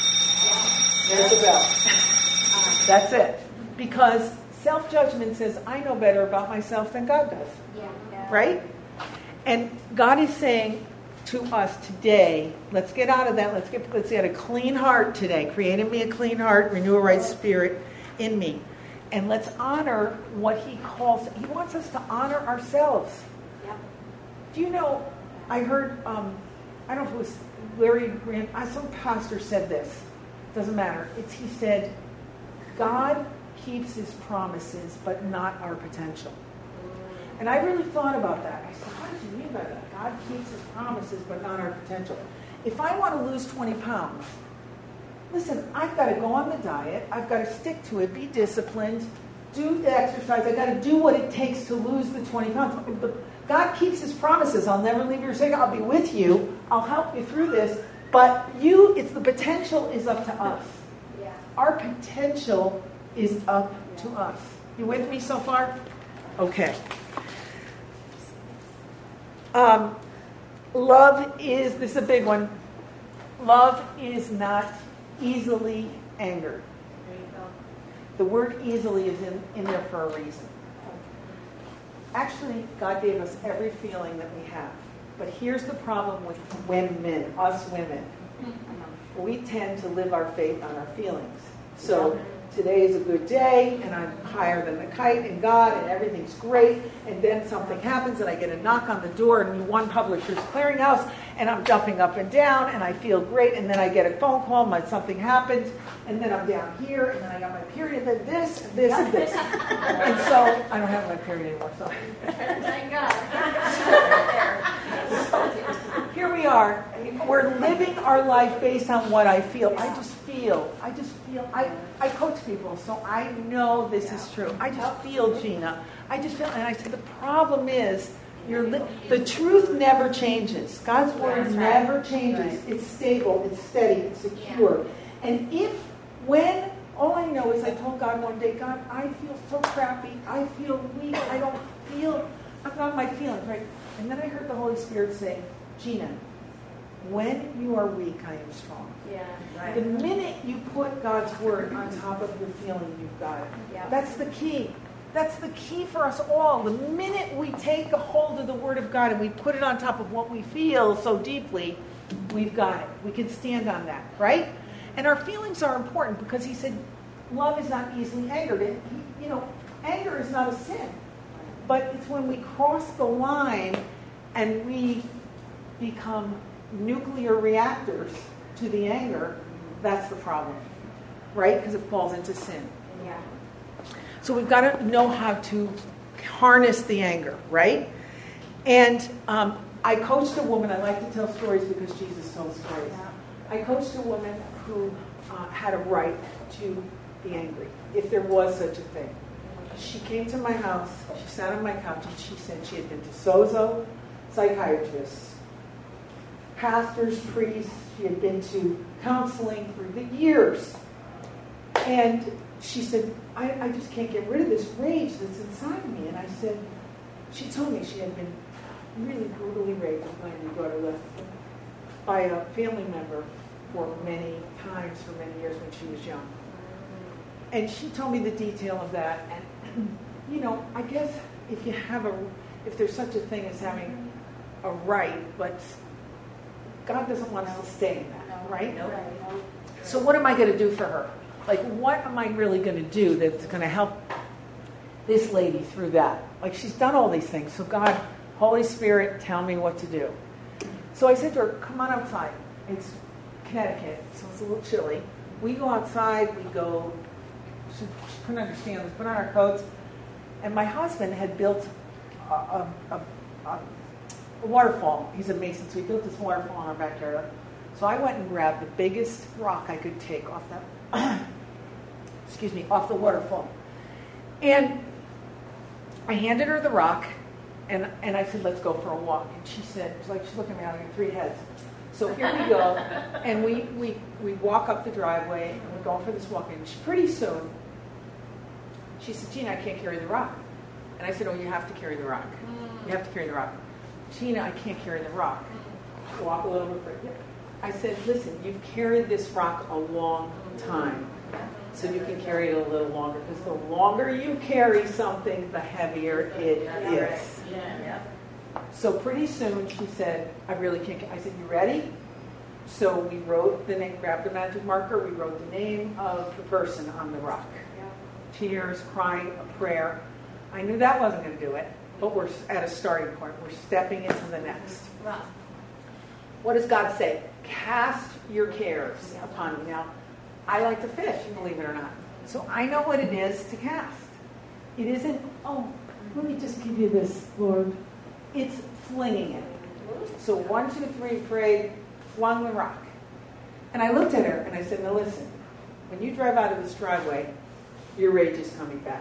There's a bell. That's it. Because self-judgment says, I know better about myself than God does. Right? And God is saying to us today, let's get out of that. Let's get a clean heart today. Create in me a clean heart, renew a right spirit in me. And let's honor what he calls. He wants us to honor ourselves. Do you know, I heard, I don't know if it was Larry Graham, some pastor said this. Doesn't matter. He said, God keeps his promises, but not our potential. And I really thought about that. I said, what does he mean by that? God keeps his promises, but not our potential. If I want to lose 20 pounds, listen, I've got to go on the diet. I've got to stick to it, be disciplined, do the exercise. I've got to do what it takes to lose the 20 pounds. God keeps his promises. I'll never leave you or forsake you. I'll be with you. I'll help you through this. But the potential is up to us. Yeah. Our potential is up to us. You with me so far? Okay. Love is, this is a big one. Love is not easily angered. There you go. The word easily is in there for a reason. Actually, God gave us every feeling that we have. But here's the problem with women, us women. We tend to live our faith on our feelings. So today is a good day, and I'm higher than the kite in God, and everything's great, and then something happens, and I get a knock on the door, and one publisher's clearinghouse, and I'm jumping up and down, and I feel great, and then I get a phone call, something happens, and then I'm down here, and then I got my period, and then this, and this, and this. And so, I don't have my period anymore, so. Thank God. Here we are. We're living our life based on what I feel. I just feel. I coach people, so I know this is true. I just feel, Gina. I just feel. And I said, the problem is, the truth never changes. God's word never changes. Right. It's stable, it's steady, it's secure. Yeah. And when all I know is I told God one day, God, I feel so crappy. I feel weak. I'm not my feelings, right? And then I heard the Holy Spirit say, Gina, when you are weak, I am strong. Yeah, right. The minute you put God's word on top of your feeling, you've got it. Yeah. That's the key. That's the key for us all. The minute we take a hold of the word of God and we put it on top of what we feel so deeply, we've got it. We can stand on that, right? And our feelings are important because he said, love is not easily angered. And anger is not a sin. But it's when we cross the line and we become nuclear reactors to the anger, that's the problem, right? Because it falls into sin. Yeah. So we've got to know how to harness the anger, right? And I coached a woman. I like to tell stories because Jesus told stories. Yeah. I coached a woman who had a right to be angry, if there was such a thing. She came to my house, she sat on my couch, and she said she had been to sozo, psychiatrists, pastors, priests. She had been to counseling for the years. And she said, I just can't get rid of this rage that's inside of me. And I said, she told me she had been really brutally raped when my daughter left by a family member for many times, for many years when she was young. And she told me the detail of that. And, I guess if there's such a thing as having a right, but God doesn't want us to stay in that, right? No. So what am I going to do for her? Like, what am I really going to do that's going to help this lady through that? Like, she's done all these things. So God, Holy Spirit, tell me what to do. So I said to her, come on outside. It's Connecticut, so it's a little chilly. We go outside, she couldn't understand, we put on our coats. And my husband had built a waterfall. He's a mason, so he built this waterfall in our backyard. So I went and grabbed the biggest rock I could take off that, off the waterfall. And I handed her the rock, and I said, let's go for a walk. And she said, she's looking at me like 3 heads. So here we go, and we walk up the driveway, and we're going for this walk. And pretty soon, she said, Gina, I can't carry the rock. And I said, oh, you have to carry the rock. You have to carry the rock. Gina, I can't carry the rock. Walk a little bit further. I said, listen, you've carried this rock a long time, so you can carry it a little longer. Because the longer you carry something, the heavier it is. Yeah. So pretty soon, she said, I really can't. I said, you ready? So we wrote the name, grabbed a magic marker, we wrote the name of the person on the rock. Tears, crying, a prayer. I knew that wasn't going to do it, but we're at a starting point. We're stepping into the next. Wow. What does God say? Cast your cares upon me. Now, I like to fish, believe it or not. So I know what it is to cast. It isn't, oh, let me just give you this, Lord. It's flinging it. So 1, 2, 3, prayed, flung the rock. And I looked at her and I said, now listen, when you drive out of this driveway, your rage is coming back.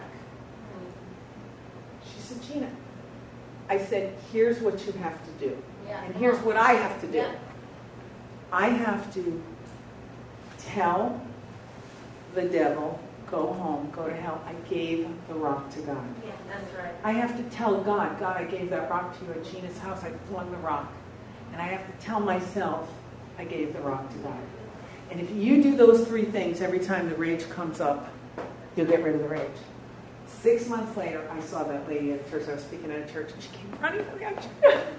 She said, Gina, I said, here's what you have to do. Yeah. And here's what I have to do. Yeah. I have to tell the devil, go home, go to hell. I gave the rock to God. Yeah, that's right. I have to tell God, I gave that rock to you at Gina's house. I flung the rock. And I have to tell myself, I gave the rock to God. And if you do those 3 things every time the rage comes up, you'll get rid of the rage. 6 months later, I saw that lady at church. I was speaking at a church, and she came running to me. I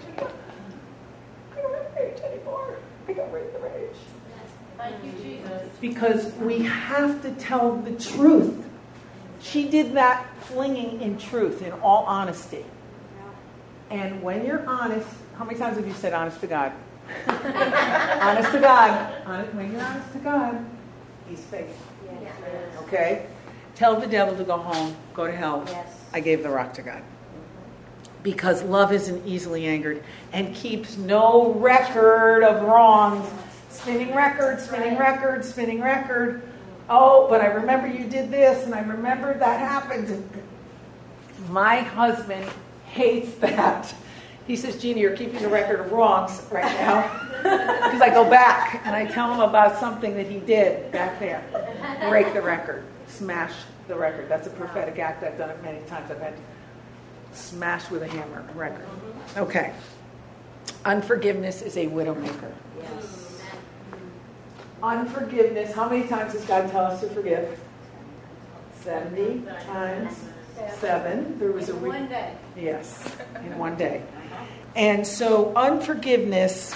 don't have rage anymore. I got rid of the rage. Thank you, Jesus. because we have to tell the truth. She did that flinging in truth, in all honesty. And when you're honest, how many times have you said honest to God? Honest to God. When you're honest to God, He's faithful. Yes. Okay? Tell the devil to go home, go to hell. Yes. I gave the rock to God. Because love isn't easily angered and keeps no record of wrongs. Spinning record, spinning record, spinning record. Oh, but I remember you did this, and I remember that happened. My husband hates that. He says, Jeannie, you're keeping a record of wrongs right now. Because I go back and I tell him about something that he did back there. Break the record. Smash the record. That's a prophetic act. I've done it many times. I've had to smash with a hammer a record. Okay. Unforgiveness is a widowmaker. Yes. Unforgiveness. How many times does God tell us to forgive? 70 times 7. There was In one day. Yes, in one day. And so unforgiveness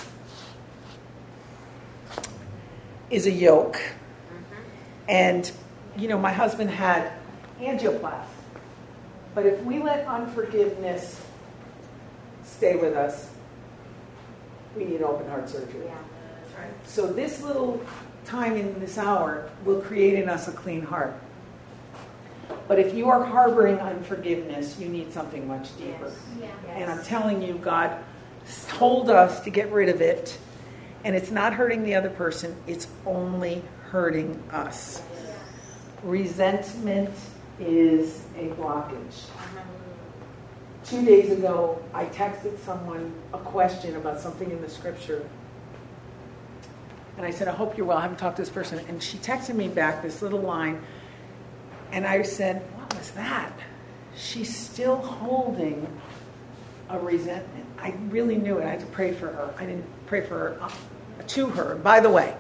is a yoke. And, you know, my husband had angioplasty. But if we let unforgiveness stay with us, we need open heart surgery. Yeah, that's right. So this little time in this hour will create in us a clean heart. But if you are harboring unforgiveness, you need something much deeper. Yes. Yeah. And I'm telling you, God told us to get rid of it. And it's not hurting the other person. It's only hurting us. Resentment is a blockage. 2 days ago, I texted someone a question about something in the scripture. And I said, I hope you're well. I haven't talked to this person. And she texted me back this little line. And I said, what was that? She's still holding a resentment. I really knew it. I had to pray for her. I didn't pray for her, to her. By the way,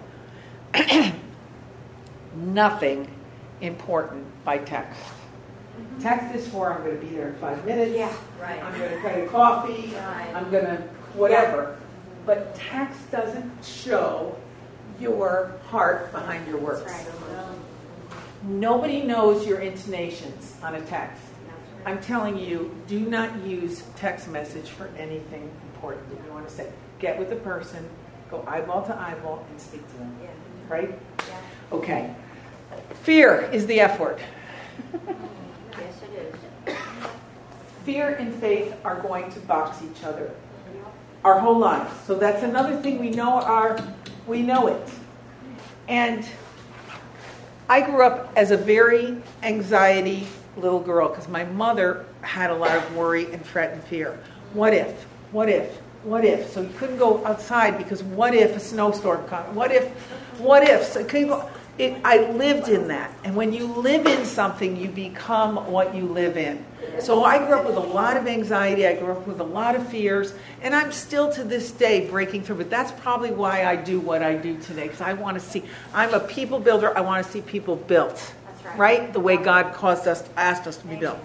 nothing important by text. Text is for, I'm going to be there in 5 minutes. Yeah, right. I'm going to get a coffee. Right. I'm going to whatever. But text doesn't show your heart behind your words. That's right. Nobody knows your intonations on a text. I'm telling you, do not use text message for anything important that you want to say. Get with the person, go eyeball to eyeball, and speak to them. Yeah. Right? Yeah. Okay. Fear is the F word. Yes, it is. Fear and faith are going to box each other our whole lives. So that's another thing we know it. And I grew up as a very anxiety little girl because my mother had a lot of worry and fret and fear. What if? What if? What if? So you couldn't go outside because what if a snowstorm comes? What if? So I lived in that. And when you live in something, you become what you live in. So I grew up with a lot of anxiety. I grew up with a lot of fears. And I'm still to this day breaking through. But that's probably why I do what I do today. Because I want to see, I'm a people builder. I want to see people built. That's Right? The way God asked us to be built.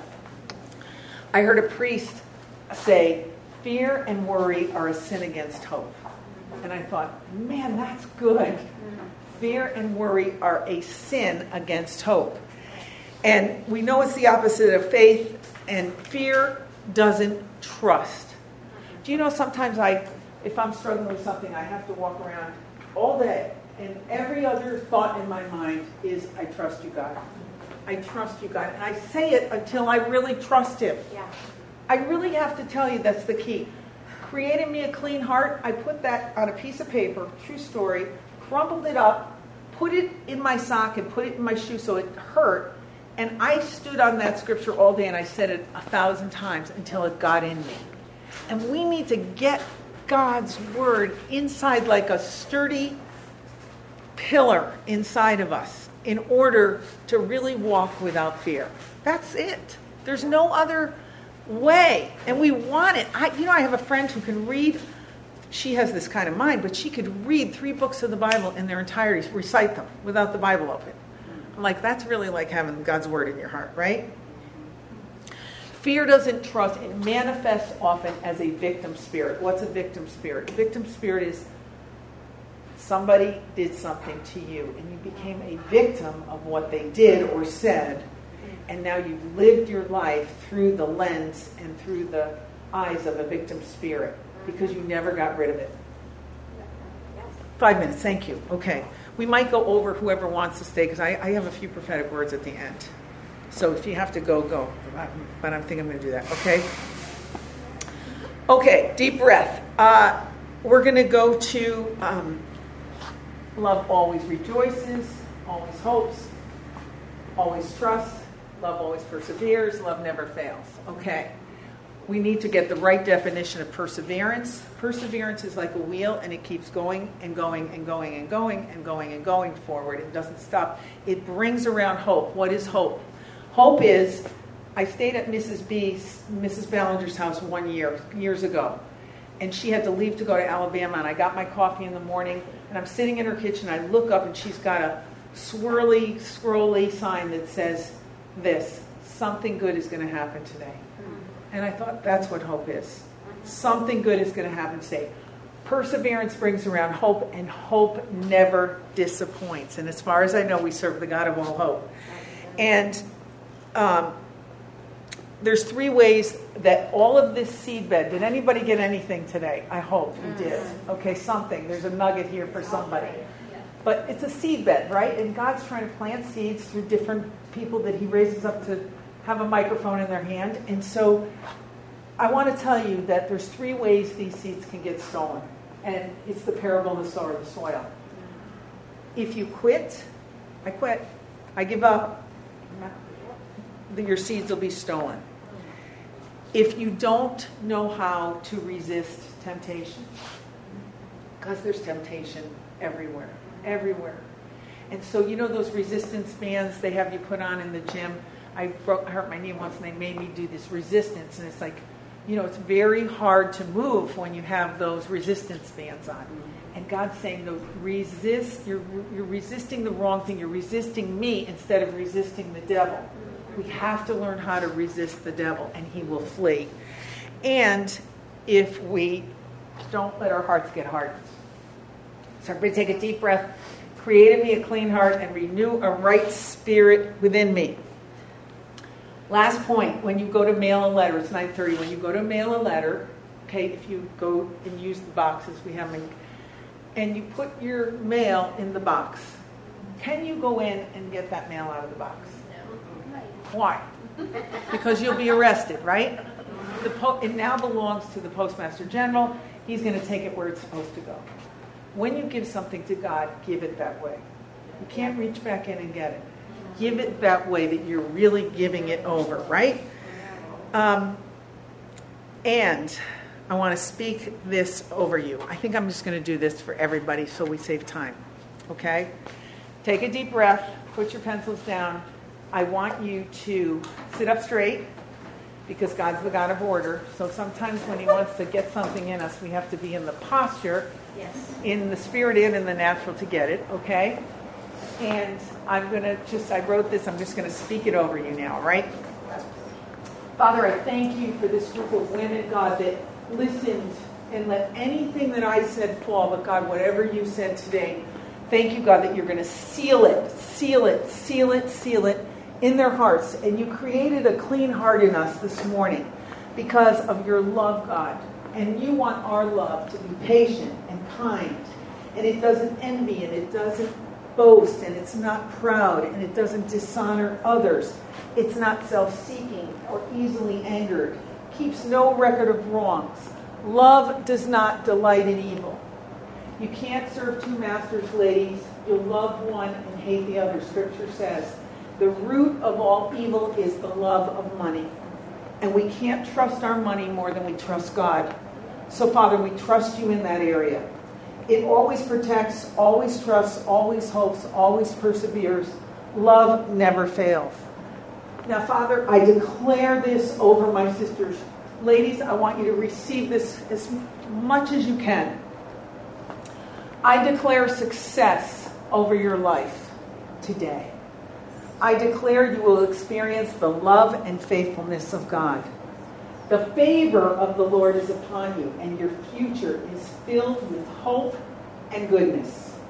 I heard a priest say, fear and worry are a sin against hope. And I thought, man, that's good. Fear and worry are a sin against hope. And we know it's the opposite of faith, and fear doesn't trust. Do you know sometimes if I'm struggling with something, I have to walk around all day, and every other thought in my mind is, I trust you, God. I trust you, God. And I say it until I really trust Him. Yeah. I really have to tell you that's the key. Created me a clean heart. I put that on a piece of paper, true story, crumpled it up, put it in my sock and put it in my shoe so it hurt. And I stood on that scripture all day and I said it 1,000 times until it got in me. And we need to get God's word inside like a sturdy pillar inside of us in order to really walk without fear. That's it. There's no other way. And we want it. I have a friend who can read. She has this kind of mind, but she could read 3 books of the Bible in their entirety, recite them without the Bible open. I'm like, that's really like having God's word in your heart, right? Fear doesn't trust. It manifests often as a victim spirit. What's a victim spirit? A victim spirit is somebody did something to you and you became a victim of what they did or said, and now you've lived your life through the lens and through the eyes of a victim spirit because you never got rid of it. 5 minutes, thank you. Okay. We might go over whoever wants to stay because I have a few prophetic words at the end. So if you have to go, go. But I think I'm going to do that, okay? Okay, deep breath. We're going to go to love always rejoices, always hopes, always trusts, love always perseveres, love never fails. Okay. We need to get the right definition of perseverance. Perseverance is like a wheel, and it keeps going and going and going and going and going and going forward. It doesn't stop. It brings around hope. What is hope? Hope is, I stayed at Mrs. Ballinger's house years ago, and she had to leave to go to Alabama, and I got my coffee in the morning, and I'm sitting in her kitchen. I look up, and she's got a swirly, scrolly sign that says this: something good is going to happen today. And I thought, that's what hope is. Something good is going to happen today. Perseverance brings around hope, and hope never disappoints. And as far as I know, we serve the God of all hope. And there's 3 ways that all of this seedbed, did anybody get anything today? I hope you did. Okay, something. There's a nugget here for somebody. But it's a seedbed, right? And God's trying to plant seeds through different people that he raises up to have a microphone in their hand. And so I want to tell you that there's 3 ways these seeds can get stolen. And it's the parable of the sower of the soil. If you quit, I quit, I give up, your seeds will be stolen. If you don't know how to resist temptation, because there's temptation everywhere. And so you know those resistance bands they have you put on in the gym? I hurt my knee once and they made me do this resistance, and it's like, it's very hard to move when you have those resistance bands on. And God's saying, no, resist. You're resisting the wrong thing. You're resisting me instead of resisting the devil. We have to learn how to resist the devil, and he will flee. And if we don't let our hearts get hardened. So everybody take a deep breath. Create in me a clean heart and renew a right spirit within me. Last point, when you go to mail a letter, it's 9:30. When you go to mail a letter, okay, if you go and use the boxes we have, and you put your mail in the box, can you go in and get that mail out of the box? No. Why? Because you'll be arrested, right? It now belongs to the Postmaster General. He's going to take it where it's supposed to go. When you give something to God, give it that way. You can't reach back in and get it. Give it that way, that you're really giving it over, right? And I want to speak this over you. I think I'm just going to do this for everybody so we save time. Okay? Take a deep breath. Put your pencils down. I want you to sit up straight because God's the God of order. So sometimes when he wants to get something in us, we have to be in the posture, in the spirit and in the natural to get it. Okay? And I wrote this, I'm just going to speak it over you now, right? Father, I thank you for this group of women, God, that listened and let anything that I said fall. But God, whatever you said today, thank you, God, that you're going to seal it in their hearts. And you created a clean heart in us this morning because of your love, God. And you want our love to be patient and kind. And it doesn't envy and it doesn't boast, and it's not proud, and it doesn't dishonor others. It's not self-seeking or easily angered. Keeps no record of wrongs. Love does not delight in evil. You can't serve 2 masters, ladies. You'll love one and hate the other. Scripture says the root of all evil is the love of money. And we can't trust our money more than we trust God. So, Father, we trust you in that area. It always protects, always trusts, always hopes, always perseveres. Love never fails. Now, Father, I declare this over my sisters. Ladies, I want you to receive this as much as you can. I declare success over your life today. I declare you will experience the love and faithfulness of God. The favor of the Lord is upon you, and your future is filled with hope and goodness.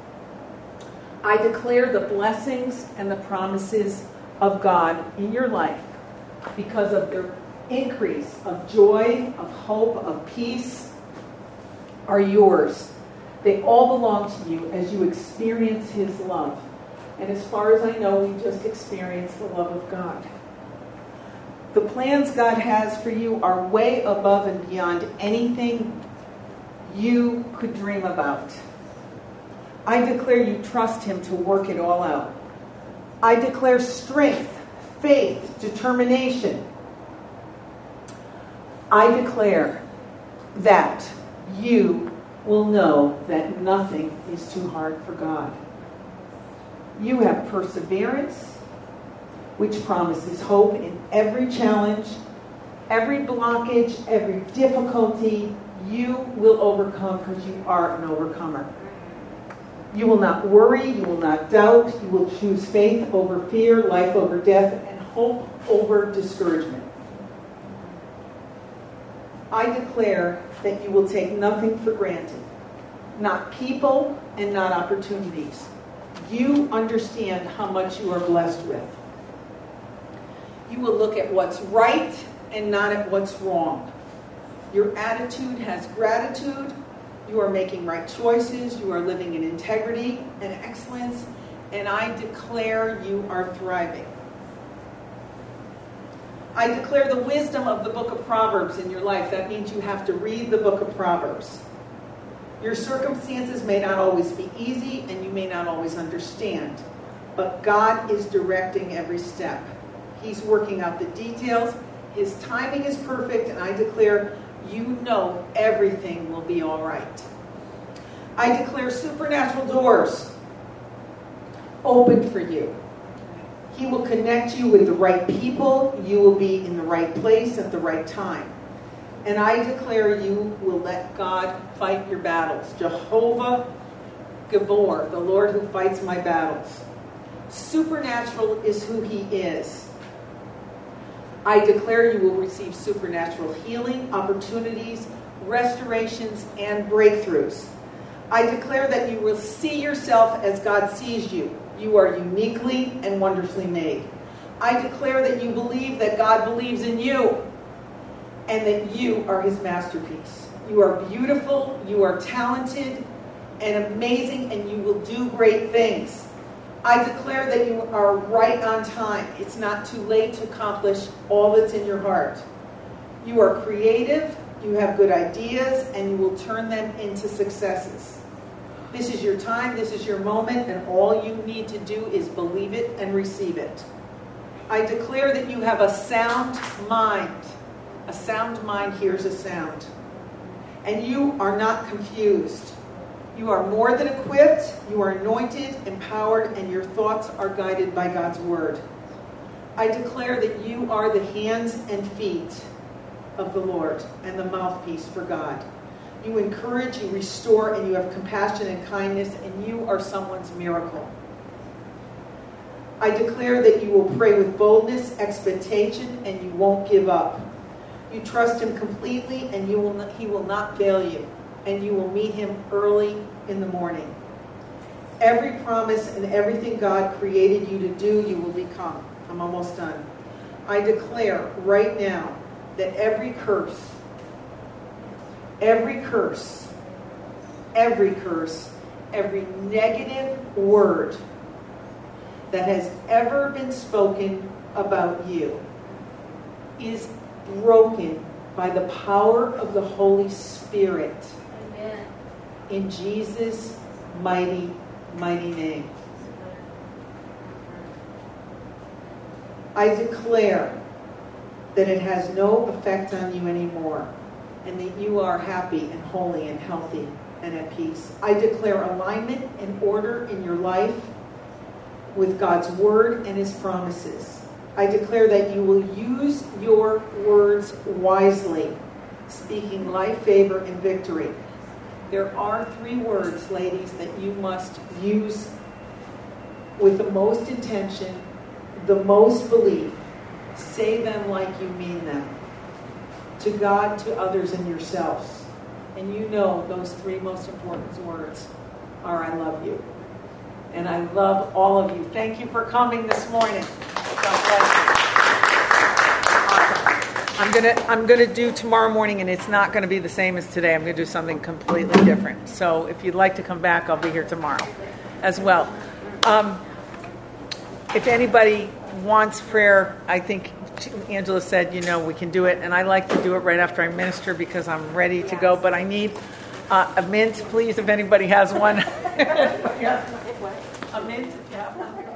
I declare the blessings and the promises of God in your life because of their increase of joy, of hope, of peace are yours. They all belong to you as you experience His love. And as far as I know, we just experienced the love of God. The plans God has for you are way above and beyond anything you could dream about. I declare you trust Him to work it all out. I declare strength, faith, determination. I declare that you will know that nothing is too hard for God. You have perseverance, which promises hope in every challenge, every blockage, every difficulty. You will overcome because you are an overcomer. You will not worry, you will not doubt, you will choose faith over fear, life over death, and hope over discouragement. I declare that you will take nothing for granted, not people and not opportunities. You understand how much you are blessed with. You will look at what's right and not at what's wrong. Your attitude has gratitude. You are making right choices. You are living in integrity and excellence. And I declare you are thriving. I declare the wisdom of the book of Proverbs in your life. That means you have to read the book of Proverbs. Your circumstances may not always be easy, and you may not always understand. But God is directing every step. He's working out the details. His timing is perfect, and I declare you know everything will be all right. I declare supernatural doors open for you. He will connect you with the right people. You will be in the right place at the right time. And I declare you will let God fight your battles. Jehovah Gabor, the Lord who fights my battles. Supernatural is who He is. I declare you will receive supernatural healing, opportunities, restorations, and breakthroughs. I declare that you will see yourself as God sees you. You are uniquely and wonderfully made. I declare that you believe that God believes in you and that you are His masterpiece. You are beautiful, you are talented and amazing, and you will do great things. I declare that you are right on time. It's not too late to accomplish all that's in your heart. You are creative, you have good ideas, and you will turn them into successes. This is your time, this is your moment, and all you need to do is believe it and receive it. I declare that you have a sound mind. A sound mind hears a sound. And you are not confused. You are more than equipped, you are anointed, empowered, and your thoughts are guided by God's word. I declare that you are the hands and feet of the Lord and the mouthpiece for God. You encourage, you restore, and you have compassion and kindness, and you are someone's miracle. I declare that you will pray with boldness, expectation, and you won't give up. You trust Him completely, and He will not fail you, and you will meet Him early in the morning. Every promise and everything God created you to do, you will become. I'm almost done. I declare right now that every curse, every negative word that has ever been spoken about you is broken by the power of the Holy Spirit. Amen. In Jesus' mighty, mighty name. I declare that it has no effect on you anymore, and that you are happy and holy and healthy and at peace. I declare alignment and order in your life with God's word and His promises. I declare that you will use your words wisely, speaking life, favor, and victory. There are 3 words, ladies, that you must use with the most intention, the most belief. Say them like you mean them. To God, to others, and yourselves. And you know those 3 most important words are I love you. And I love all of you. Thank you for coming this morning. God bless you. Awesome. I'm gonna do tomorrow morning, and it's not gonna be the same as today. I'm gonna do something completely different. So if you'd like to come back, I'll be here tomorrow as well. If anybody wants prayer, I think Angela said, we can do it. And I like to do it right after I minister because I'm ready to go. But I need a mint, please, if anybody has one. A mint, yeah.